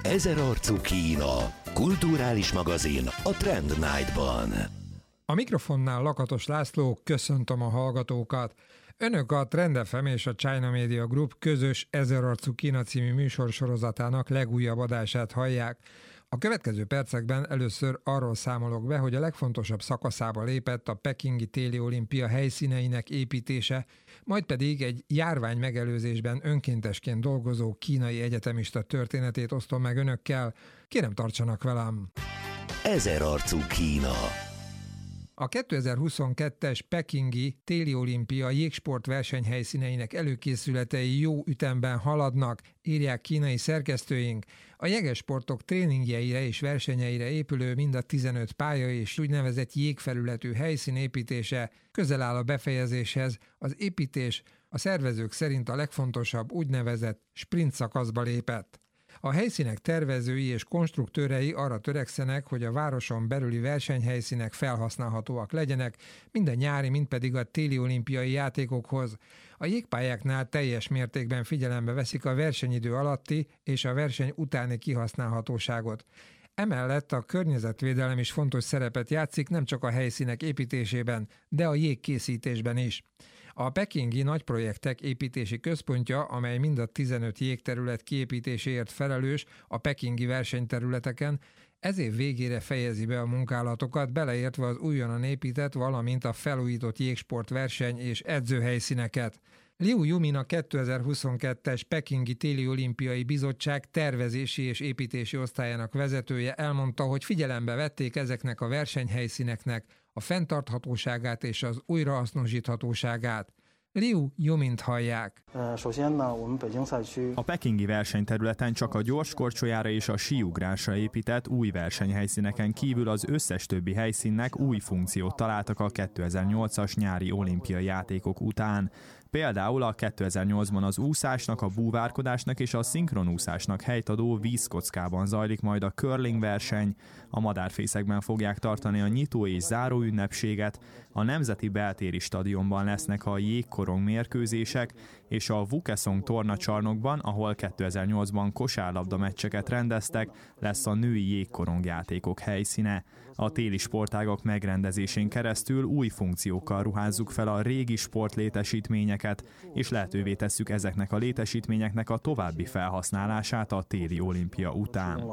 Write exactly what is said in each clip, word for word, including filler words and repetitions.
Ezerarcú Kína, kulturális magazin a Trend Night-ban. A mikrofonnál Lakatos László, köszöntöm a hallgatókat. Önök a Trend ef em és a China Media Group közös Ezerarcú Kína című műsorsorozatának legújabb adását hallják. A következő percekben először arról számolok be, hogy a legfontosabb szakaszába lépett a pekingi téli olimpia helyszíneinek építése, majd pedig egy járvány megelőzésben önkéntesként dolgozó kínai egyetemista történetét osztom meg önökkel. Kérem, tartsanak velem! Ezerarcú Kína. A kétezer-huszonkettes pekingi téli olimpia jégsport versenyhelyszíneinek előkészületei jó ütemben haladnak, írják kínai szerkesztőink. A jegesportok tréningjeire és versenyeire épülő mind a tizenöt pálya és úgynevezett jégfelületű helyszín építése közel áll a befejezéshez. Az építés a szervezők szerint a legfontosabb úgynevezett sprint szakaszba lépett. A helyszínek tervezői és konstruktőrei arra törekszenek, hogy a városon belüli versenyhelyszínek felhasználhatóak legyenek, mind a nyári, mind pedig a téli olimpiai játékokhoz. A jégpályáknál teljes mértékben figyelembe veszik a versenyidő alatti és a verseny utáni kihasználhatóságot. Emellett a környezetvédelem is fontos szerepet játszik nem csak a helyszínek építésében, de a jégkészítésben is. A pekingi nagyprojektek építési központja, amely mind a tizenöt jégterület kiépítéséért felelős a pekingi versenyterületeken, ez év végére fejezi be a munkálatokat, beleértve az újonnan épített, valamint a felújított jégsportverseny és edzőhelyszíneket. Liu Yumin, a kétezer-huszonkettes Pekingi Téli Olimpiai Bizottság tervezési és építési osztályának vezetője elmondta, hogy figyelembe vették ezeknek a versenyhelyszíneknek a fenntarthatóságát és az újrahasznosíthatóságát. Liu Yumint hallják. A pekingi versenyterületen csak a gyorskorcsolyára és a síugrásra épített új versenyhelyszíneken kívül az összes többi helyszínnek új funkciót találtak a kétezer-nyolcas nyári olimpiai játékok után. Például a kétezer-nyolcban az úszásnak, a búvárkodásnak és a szinkronúszásnak helyt adó vízkockában zajlik majd a curling verseny, a madárfészekben fogják tartani a nyitó és záró ünnepséget, a Nemzeti Beltéri Stadionban lesznek a jégkorong mérkőzések, és a Wukesong tornacsarnokban, ahol kétezer-nyolcban kosárlabda meccseket rendeztek, lesz a női jégkorong játékok helyszíne. A téli sportágak megrendezésén keresztül új funkciókkal ruházzuk fel a régi sportlétesítményeket, és lehetővé tesszük ezeknek a létesítményeknek a további felhasználását a téli olimpia után.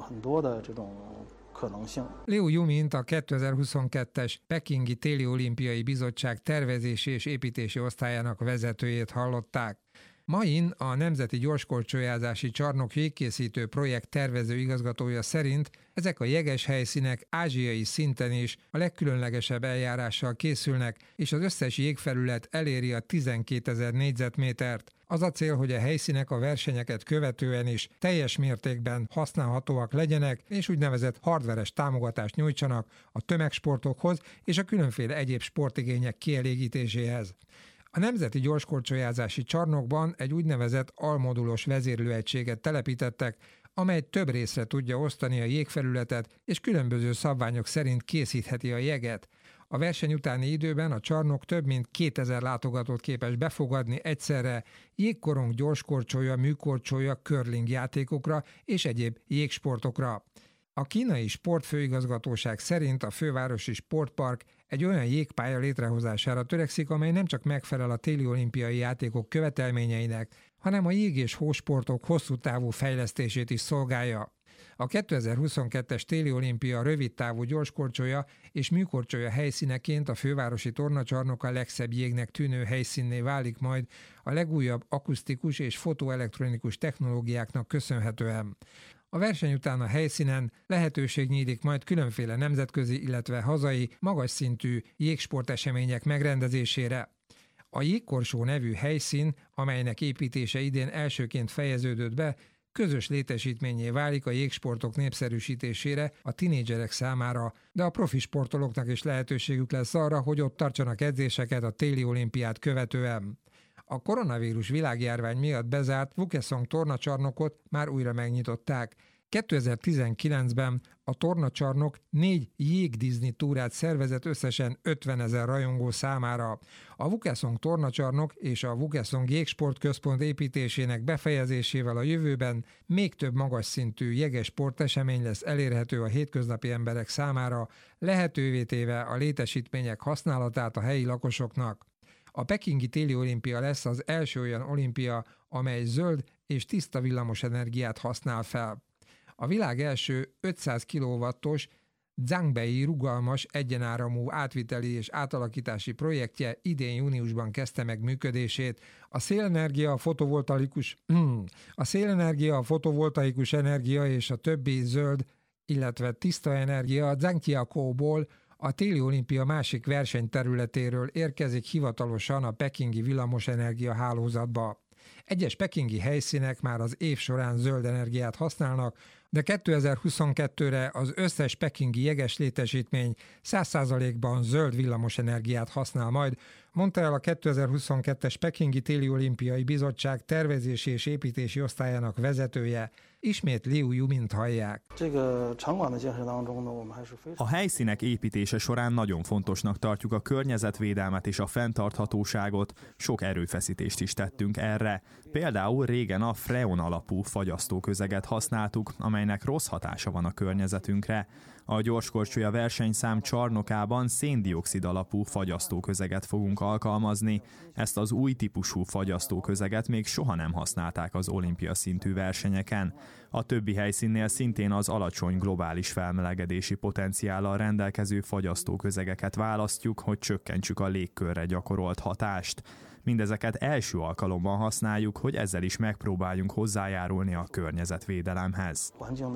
Liu Yumint, a kétezer-huszonkettes Pekingi Téli Olimpiai Bizottság tervezési és építési osztályának vezetőjét hallották. Main, a Nemzeti Gyorskorcsolyázási Csarnok jégkészítő projekt tervező igazgatója szerint ezek a jeges helyszínek ázsiai szinten is a legkülönlegesebb eljárással készülnek, és az összes jégfelület eléri a tizenkétezer négyzetmétert. Az a cél, hogy a helyszínek a versenyeket követően is teljes mértékben használhatóak legyenek, és úgynevezett hardveres támogatást nyújtsanak a tömegsportokhoz és a különféle egyéb sportigények kielégítéséhez. A Nemzeti Gyorskorcsolyázási Csarnokban egy úgynevezett almodulos vezérlőegységet telepítettek, amely több részre tudja osztani a jégfelületet, és különböző szabványok szerint készítheti a jeget. A verseny utáni időben a csarnok több mint kétezer látogatót képes befogadni egyszerre jégkorong, gyorskorcsolya, műkorcsolya, curling játékokra és egyéb jégsportokra. A kínai sportfőigazgatóság szerint a fővárosi sportpark egy olyan jégpálya létrehozására törekszik, amely nem csak megfelel a téli olimpiai játékok követelményeinek, hanem a jég- és hósportok hosszú távú fejlesztését is szolgálja. A kétezer-huszonkettes téli olimpia rövidtávú gyorskorcsolya és műkorcsolya helyszíneként a fővárosi tornacsarnok a legszebb jégnek tűnő helyszínné válik majd a legújabb akusztikus és fotoelektronikus technológiáknak köszönhetően. A verseny után a helyszínen lehetőség nyílik majd különféle nemzetközi, illetve hazai, magas szintű jégsportesemények megrendezésére. A Jégkorsó nevű helyszín, amelynek építése idén elsőként fejeződött be, közös létesítménnyé válik a jégsportok népszerűsítésére a tinédzserek számára, de a profi sportolóknak is lehetőségük lesz arra, hogy ott tartsanak edzéseket a téli olimpiát követően. A koronavírus világjárvány miatt bezárt Wukesong tornacsarnokot már újra megnyitották. kétezer-tizenkilencben a tornacsarnok négy jégdizni túrát szervezett összesen ötvenezer rajongó számára. A Vukaesong tornacsarnok és a Vukaesong jégsportközpont építésének befejezésével a jövőben még több magas szintű jeges sportesemény lesz elérhető a hétköznapi emberek számára, lehetővé téve a létesítmények használatát a helyi lakosoknak. A pekingi téli olimpia lesz az első olyan olimpia, amely zöld és tiszta villamosenergiát használ fel. A világ első ötszáz kilowattos Zhangbei rugalmas egyenáramú átviteli és átalakítási projektje idén júniusban kezdte meg működését. A szélenergia, a fotovoltaikus, a szélenergia, a fotovoltaikus energia és a többi zöld, illetve tiszta energia a Zhangjiakou-ból, a téli olimpia másik versenyterületéről érkezik hivatalosan a pekingi villamosenergia hálózatba. Egyes pekingi helyszínek már az év során zöld energiát használnak, de kétezer-huszonkettőre az összes pekingi jeges létesítmény száz százalékban zöld villamosenergiát használ majd, mondta el a kétezer-huszonkettes Pekingi Téli Olimpiai Bizottság tervezési és építési osztályának vezetője. Ismét Liu Yumint hallják. A helyszínek építése során nagyon fontosnak tartjuk a környezetvédelmet és a fenntarthatóságot, sok erőfeszítést is tettünk erre. Például régen a freon alapú fagyasztóközeget használtuk, amelynek rossz hatása van a környezetünkre. A gyorskorcsolya versenyszám csarnokában széndioxid alapú fagyasztóközeget fogunk alkalmazni. Ezt az új típusú fagyasztóközeget még soha nem használták az olimpia szintű versenyeken. A többi helyszínnél szintén az alacsony globális felmelegedési potenciállal rendelkező fagyasztóközegeket választjuk, hogy csökkentsük a légkörre gyakorolt hatást. Mindezeket első alkalommal használjuk, hogy ezzel is megpróbáljunk hozzájárulni a környezetvédelemhez.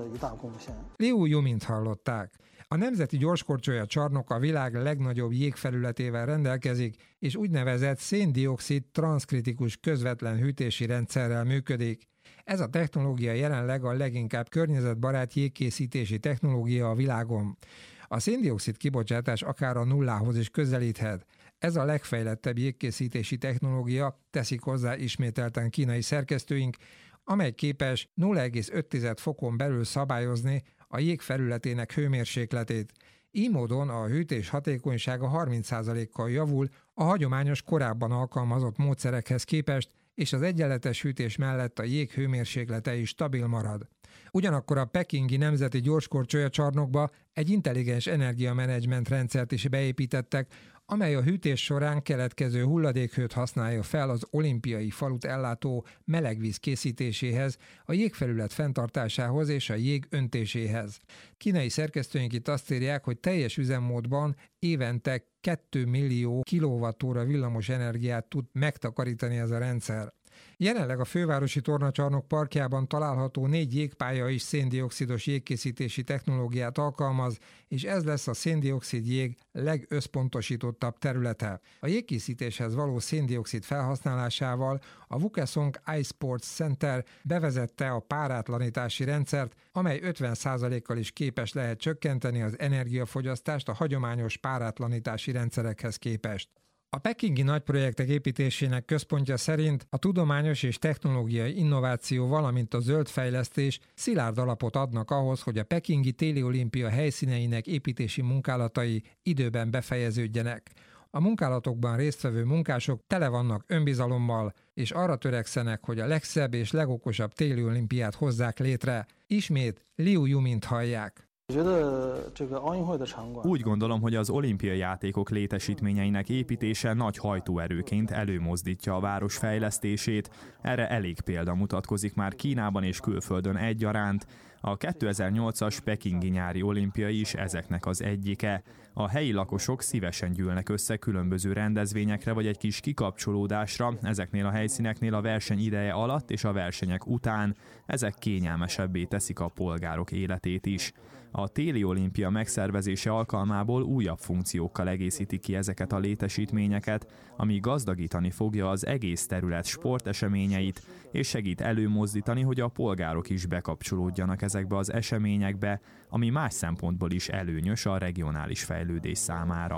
Liu Yumint hallották. A Nemzeti Gyorskorcsolya Csarnok a világ legnagyobb jégfelületével rendelkezik, és úgynevezett szén-dioxid transzkritikus közvetlen hűtési rendszerrel működik. Ez a technológia jelenleg a leginkább környezetbarát jégkészítési technológia a világon. A szén-dioxid kibocsátás akár a nullához is közelíthet. Ez a legfejlettebb jégkészítési technológia, teszik hozzá ismételten kínai szerkesztőink, amely képes nulla egész öt fokon belül szabályozni a jég felületének hőmérsékletét. Így módon a hűtés hatékonysága harminc százalékkal javul a hagyományos korábban alkalmazott módszerekhez képest, és az egyenletes hűtés mellett a jég hőmérséklete is stabil marad. Ugyanakkor a pekingi Nemzeti Gyorskorcsolya Csarnokba egy intelligens energiamenedzsment rendszert is beépítettek, amely a hűtés során keletkező hulladékhőt használja fel az olimpiai falut ellátó melegvíz készítéséhez, a jégfelület fenntartásához és a jég öntéséhez. Kínai szerkesztőink itt azt írják, hogy teljes üzemmódban évente két millió kilowattóra villamos energiát tud megtakarítani ez a rendszer. Jelenleg a fővárosi tornacsarnok parkjában található négy jégpálya is széndioxidos jégkészítési technológiát alkalmaz, és ez lesz a széndioxid jég legösszpontosítottabb területe. A jégkészítéshez való széndioxid felhasználásával a Vukaesong Ice Sports Center bevezette a párátlanítási rendszert, amely ötven százalékkal is képes lehet csökkenteni az energiafogyasztást a hagyományos párátlanítási rendszerekhez képest. A pekingi nagyprojektek építésének központja szerint a tudományos és technológiai innováció, valamint a zöld fejlesztés szilárd alapot adnak ahhoz, hogy a pekingi téli olimpia helyszíneinek építési munkálatai időben befejeződjenek. A munkálatokban résztvevő munkások tele vannak önbizalommal, és arra törekszenek, hogy a legszebb és legokosabb téli olimpiát hozzák létre. Ismét Liu Yumint hallják. Úgy gondolom, hogy az olimpiai játékok létesítményeinek építése nagy hajtóerőként előmozdítja a város fejlesztését. Erre elég példa mutatkozik már Kínában és külföldön egyaránt. A kétezer-nyolcas pekingi nyári olimpia is ezeknek az egyike. A helyi lakosok szívesen gyűlnek össze különböző rendezvényekre vagy egy kis kikapcsolódásra ezeknél a helyszíneknél a verseny ideje alatt és a versenyek után. Ezek kényelmesebbé teszik a polgárok életét is. A téli olimpia megszervezése alkalmából újabb funkciókkal egészíti ki ezeket a létesítményeket, ami gazdagítani fogja az egész terület sporteseményeit, és segít előmozdítani, hogy a polgárok is bekapcsolódjanak ezekbe az eseményekbe, ami más szempontból is előnyös a regionális fejlődés számára.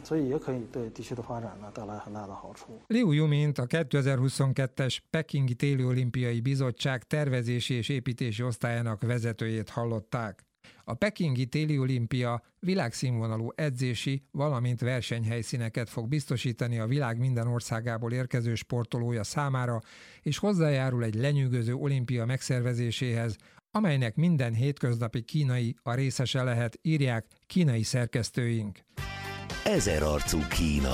Liu Yumint a kétezer-huszonkettes Pekingi Téli Olimpiai Bizottság tervezési és építési osztályának vezetőjét hallották. A pekingi téli olimpia világszínvonalú edzési, valamint versenyhelyszíneket fog biztosítani a világ minden országából érkező sportolója számára, és hozzájárul egy lenyűgöző olimpia megszervezéséhez, amelynek minden hétköznapi kínai a részese lehet, írják kínai szerkesztőink. Ezerarcú Kína.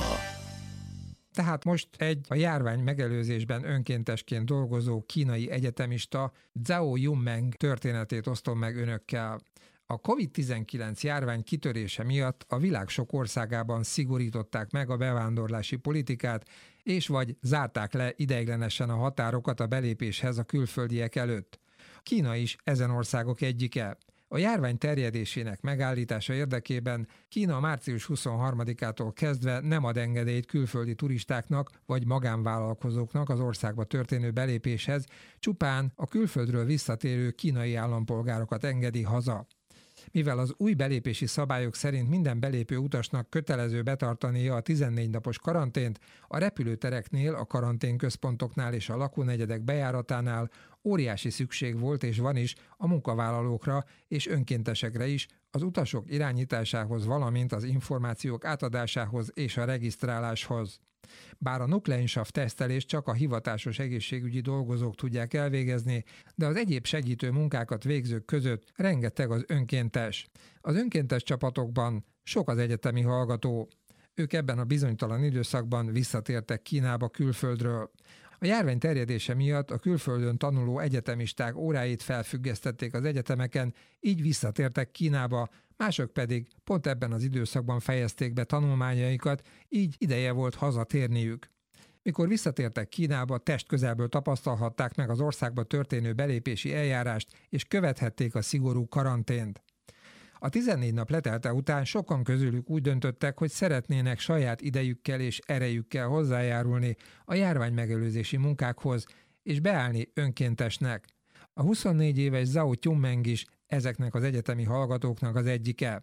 Tehát most egy a járvány megelőzésben önkéntesként dolgozó kínai egyetemista, Zhao Yunmeng történetét osztom meg önökkel. A kovid tizenkilenc járvány kitörése miatt a világ sok országában szigorították meg a bevándorlási politikát, és vagy zárták le ideiglenesen a határokat a belépéshez a külföldiek előtt. Kína is ezen országok egyike. A járvány terjedésének megállítása érdekében Kína március huszonharmadikától kezdve nem ad engedélyt külföldi turistáknak vagy magánvállalkozóknak az országba történő belépéshez, csupán a külföldről visszatérő kínai állampolgárokat engedi haza. Mivel az új belépési szabályok szerint minden belépő utasnak kötelező betartania a tizennégy napos karantént, a repülőtereknél, a karanténközpontoknál és a lakónegyedek bejáratánál óriási szükség volt és van is a munkavállalókra és önkéntesekre is, az utasok irányításához, valamint az információk átadásához és a regisztráláshoz. Bár a nukleinsav tesztelést csak a hivatásos egészségügyi dolgozók tudják elvégezni, de az egyéb segítő munkákat végzők között rengeteg az önkéntes. Az önkéntes csapatokban sok az egyetemi hallgató. Ők ebben a bizonytalan időszakban visszatértek Kínába külföldről. A járvány terjedése miatt a külföldön tanuló egyetemisták óráit felfüggesztették az egyetemeken, így visszatértek Kínába, mások pedig pont ebben az időszakban fejezték be tanulmányaikat, így ideje volt hazatérniük. Mikor visszatértek Kínába, testközelből tapasztalhatták meg az országba történő belépési eljárást, és követhették a szigorú karantént. A tizennégy nap letelte után sokan közülük úgy döntöttek, hogy szeretnének saját idejükkel és erejükkel hozzájárulni a járvány megelőzési munkákhoz, és beállni önkéntesnek. A huszonnégy éves Zhao Yunmeng is ezeknek az egyetemi hallgatóknak az egyike.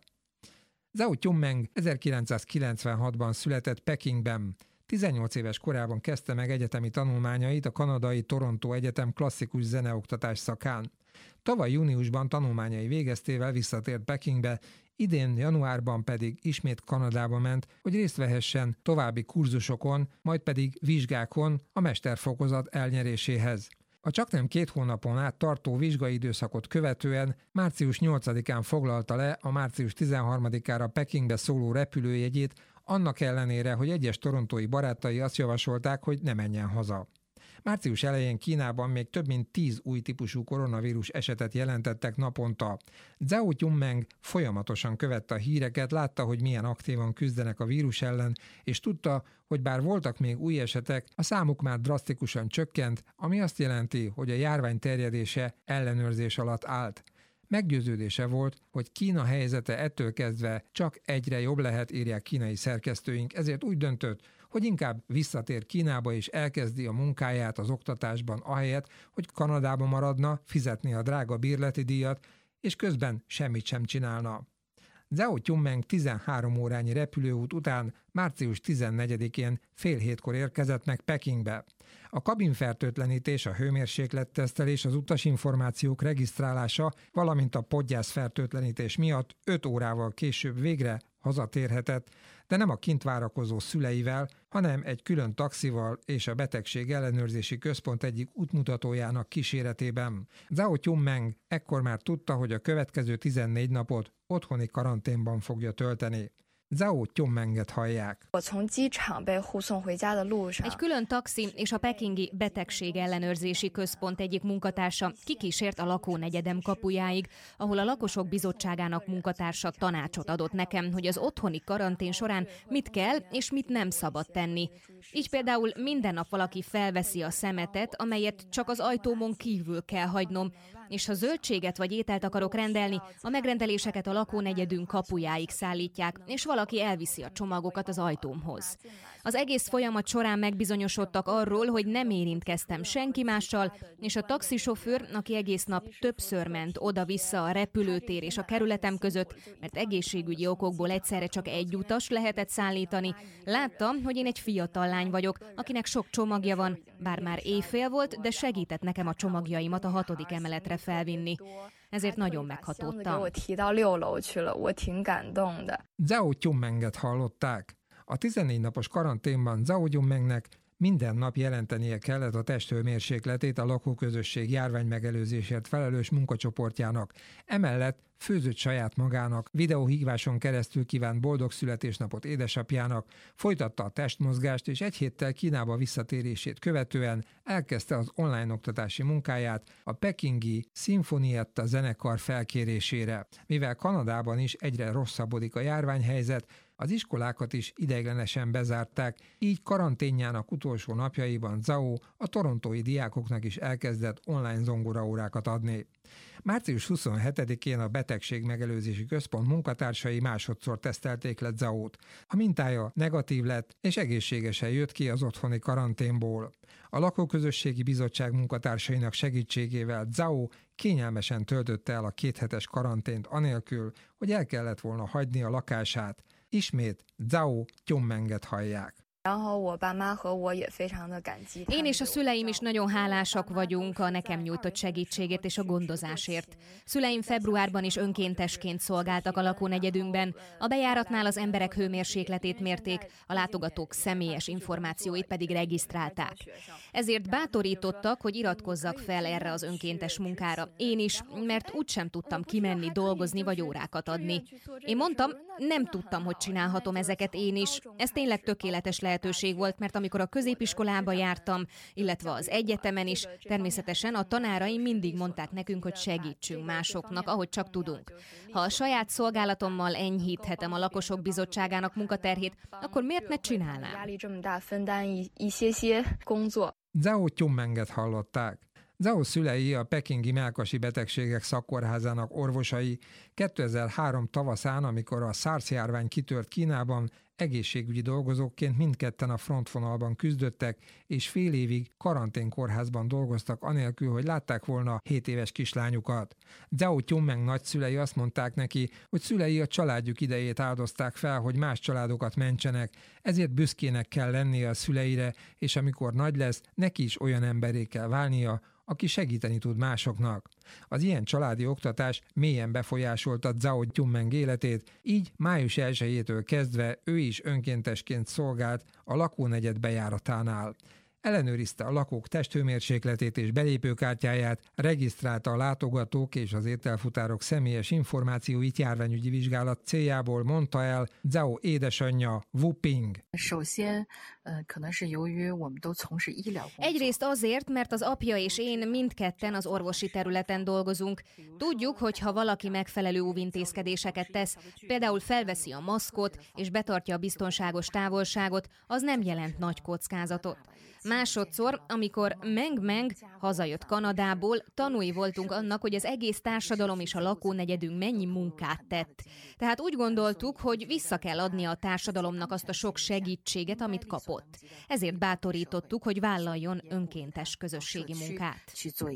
Zhao Yunmeng ezerkilencszázkilencvenhatban született Pekingben. tizennyolc éves korában kezdte meg egyetemi tanulmányait a kanadai Toronto Egyetem klasszikus zeneoktatás szakán. Tavaly júniusban tanulmányai végeztével visszatért Pekingbe, idén januárban pedig ismét Kanadába ment, hogy részt vehessen további kurzusokon, majd pedig vizsgákon a mesterfokozat elnyeréséhez. A csaknem két hónapon át tartó vizsgai időszakot követően március nyolcadikán foglalta le a március tizenharmadikára Pekingbe szóló repülőjegyét, annak ellenére, hogy egyes torontói barátai azt javasolták, hogy ne menjen haza. Március elején Kínában még több mint tíz új típusú koronavírus esetet jelentettek naponta. Zhao Yunmeng folyamatosan követte a híreket, látta, hogy milyen aktívan küzdenek a vírus ellen, és tudta, hogy bár voltak még új esetek, a számuk már drasztikusan csökkent, ami azt jelenti, hogy a járvány terjedése ellenőrzés alatt állt. Meggyőződése volt, hogy Kína helyzete ettől kezdve csak egyre jobb lehet, írják kínai szerkesztőink, ezért úgy döntött, hogy inkább visszatér Kínába és elkezdi a munkáját az oktatásban ahelyett, hogy Kanadába maradna, fizetni a drága bérleti díjat, és közben semmit sem csinálna. Zhao Yunmeng tizenhárom órányi repülőút után március tizennegyedikén fél hétkor érkezett meg Pekingbe. A kabinfertőtlenítés, a hőmérséklettesztelés, az utasinformációk regisztrálása, valamint a podgyászfertőtlenítés miatt öt órával később végre hazatérhetett, de nem a kint várakozó szüleivel, hanem egy külön taxival és a betegség ellenőrzési központ egyik útmutatójának kíséretében. Zhao Yunmeng ekkor már tudta, hogy a következő tizennégy napot otthoni karanténban fogja tölteni. Zhao Yunmenget hallják. Egy külön taxi és a pekingi betegség ellenőrzési központ egyik munkatársa kikísért a lakónegyedem kapujáig, ahol a lakosok bizottságának munkatársa tanácsot adott nekem, hogy az otthoni karantén során mit kell és mit nem szabad tenni. Így például minden nap valaki felveszi a szemetet, amelyet csak az ajtómon kívül kell hagynom, és ha zöldséget vagy ételt akarok rendelni, a megrendeléseket a lakónegyedünk kapujáig szállítják, és valaki elviszi a csomagokat az ajtómhoz. Az egész folyamat során megbizonyosodtak arról, hogy nem érintkeztem senki mással, és a taxisofőr, aki egész nap többször ment oda-vissza a repülőtér és a kerületem között, mert egészségügyi okokból egyszerre csak egy utas lehetett szállítani, látta, hogy én egy fiatal lány vagyok, akinek sok csomagja van, bár már éjfél volt, de segített nekem a csomagjaimat a hatodik emeletre felvinni. Ezért nagyon meghatódtam. Zhao Tyunmenget hallották. A tizennégy napos karanténban Zhao Tyunmengnek minden nap jelentenie kellett a testhőmérsékletét a lakóközösség járványmegelőzésért felelős munkacsoportjának. Emellett főzött saját magának, videóhíváson keresztül kívánt boldog születésnapot édesapjának, folytatta a testmozgást, és egy héttel Kínába visszatérését követően elkezdte az online oktatási munkáját a pekingi Sinfonietta zenekar felkérésére. Mivel Kanadában is egyre rosszabbodik a járványhelyzet, az iskolákat is ideiglenesen bezárták, így karanténjának utolsó napjaiban Zhao a torontói diákoknak is elkezdett online zongoraórákat adni. március huszonhetedikén a Betegség Megelőzési Központ munkatársai másodszor tesztelték le Zhaót. A mintája negatív lett, és egészségesen jött ki az otthoni karanténból. A lakóközösségi bizottság munkatársainak segítségével Zhao kényelmesen töltötte el a kéthetes karantént anélkül, hogy el kellett volna hagyni a lakását. Ismét Zhao Tyunmenget hallják. Én és a szüleim is nagyon hálásak vagyunk a nekem nyújtott segítségért és a gondozásért. Szüleim februárban is önkéntesként szolgáltak a lakónegyedünkben, a bejáratnál az emberek hőmérsékletét mérték, a látogatók személyes információit pedig regisztrálták. Ezért bátorítottak, hogy iratkozzak fel erre az önkéntes munkára. Én is, mert úgysem tudtam kimenni, dolgozni vagy órákat adni. Én mondtam, nem tudtam, hogy csinálhatom ezeket én is. Ez tényleg tökéletes lehetőség volt, mert amikor a középiskolába jártam, illetve az egyetemen is, természetesen a tanáraim mindig mondták nekünk, hogy segítsünk másoknak, ahogy csak tudunk. Ha a saját szolgálatommal enyhíthetem a lakosok bizottságának munkaterhét, akkor miért ne csinálnám? Zhao Tyunmenget hallották. Zhao szülei a pekingi mellkasi betegségek szakkórházának orvosai kétezer-három tavaszán, amikor a SARS járvány kitört Kínában, egészségügyi dolgozóként mindketten a frontvonalban küzdöttek, és fél évig karanténkórházban dolgoztak anélkül, hogy látták volna hét éves kislányukat. Zhao Tyunmeng nagyszülei azt mondták neki, hogy szülei a családjuk idejét áldozták fel, hogy más családokat mentsenek, ezért büszkének kell lennie a szüleire, és amikor nagy lesz, neki is olyan emberé kell válnia, aki segíteni tud másoknak. Az ilyen családi oktatás mélyen befolyásolta Zhao Tyunmeng életét, így május elsejétől kezdve ő is önkéntesként szolgált a lakónegyed bejáratánál. Ellenőrizte a lakók testhőmérsékletét és belépőkártyáját, regisztrálta a látogatók és az ételfutárok személyes információit járványügyi vizsgálat céljából, mondta el Zhao édesanyja Wu Ping. Egyrészt azért, mert az apja és én mindketten az orvosi területen dolgozunk. Tudjuk, hogy ha valaki megfelelő óvintézkedéseket tesz, például felveszi a maszkot és betartja a biztonságos távolságot, az nem jelent nagy kockázatot. Másodszor, amikor Meng Meng hazajött Kanadából, tanúi voltunk annak, hogy az egész társadalom és a lakónegyedünk mennyi munkát tett. Tehát úgy gondoltuk, hogy vissza kell adnia a társadalomnak azt a sok segítséget, amit kapott. Ezért bátorítottuk, hogy vállaljon önkéntes közösségi munkát.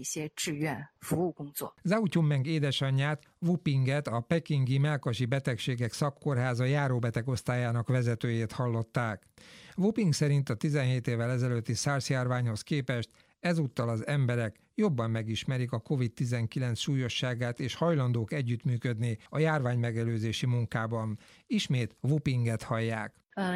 Zhao Tyunmeng édesanyját, Wu Pinget, a pekingi mellkasi betegségek szakkórháza járóbeteg osztályának vezetőjét hallották. Wu Ping szerint a tizenhét évvel ezelőtti SARS járványhoz képest ezúttal az emberek jobban megismerik a kovid tizenkilenc súlyosságát és hajlandók együttműködni a járványmegelőzési munkában. Ismét Wu Pinget hallják.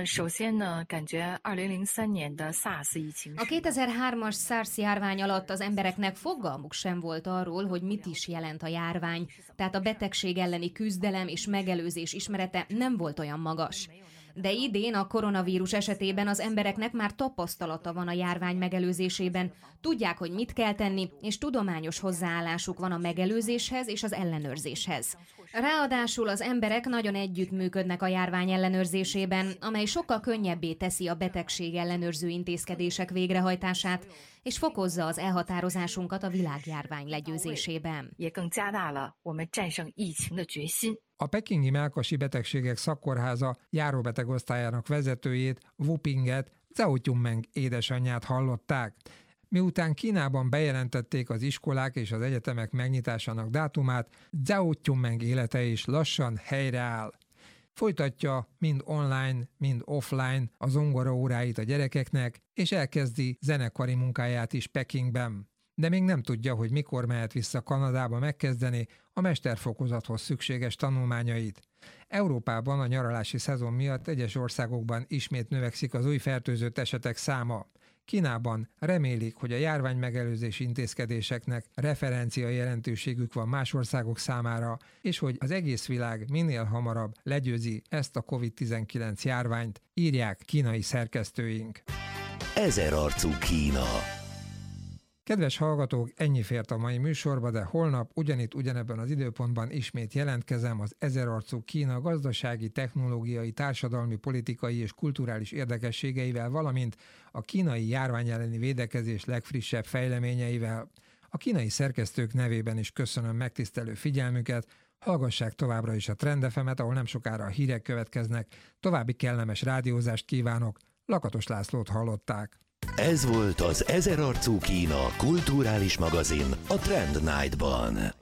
A kétezer-hármas SARS járvány alatt az embereknek fogalmuk sem volt arról, hogy mit is jelent a járvány, tehát a betegség elleni küzdelem és megelőzés ismerete nem volt olyan magas. De idén a koronavírus esetében az embereknek már tapasztalata van a járvány megelőzésében, tudják, hogy mit kell tenni, és tudományos hozzáállásuk van a megelőzéshez és az ellenőrzéshez. Ráadásul az emberek nagyon együttműködnek a járvány ellenőrzésében, amely sokkal könnyebbé teszi a betegség ellenőrző intézkedések végrehajtását, és fokozza az elhatározásunkat a világjárvány legyőzésében. A pekingi mellkasi betegségek szakkórháza járóbeteg osztályának vezetőjét, Wu Pinget, Zhao Junmeng édesanyját hallották. Miután Kínában bejelentették az iskolák és az egyetemek megnyitásának dátumát, Zhao Junmeng élete is lassan helyreáll. Folytatja mind online, mind offline a zongoraóráit a gyerekeknek, és elkezdi zenekari munkáját is Pekingben. De még nem tudja, hogy mikor mehet vissza Kanadába megkezdeni a mesterfokozathoz szükséges tanulmányait. Európában a nyaralási szezon miatt egyes országokban ismét növekszik az új fertőzött esetek száma. Kínában remélik, hogy a járvány megelőzési intézkedéseknek referencia jelentőségük van más országok számára, és hogy az egész világ minél hamarabb legyőzi ezt a kovid tizenkilenc járványt, írják kínai szerkesztőink. Ezerarcú Kína. Kedves hallgatók, ennyi fért a mai műsorba, de holnap ugyanitt ugyanebben az időpontban ismét jelentkezem az Ezerarcú Kína gazdasági, technológiai, társadalmi, politikai és kulturális érdekességeivel, valamint a kínai járvány elleni védekezés legfrissebb fejleményeivel. A kínai szerkesztők nevében is köszönöm megtisztelő figyelmüket, hallgassák továbbra is a Trend ef emet, ahol nem sokára a hírek következnek. További kellemes rádiózást kívánok, Lakatos Lászlót hallották. Ez volt az Ezerarcú Kína kulturális magazin a Trend Night-ban.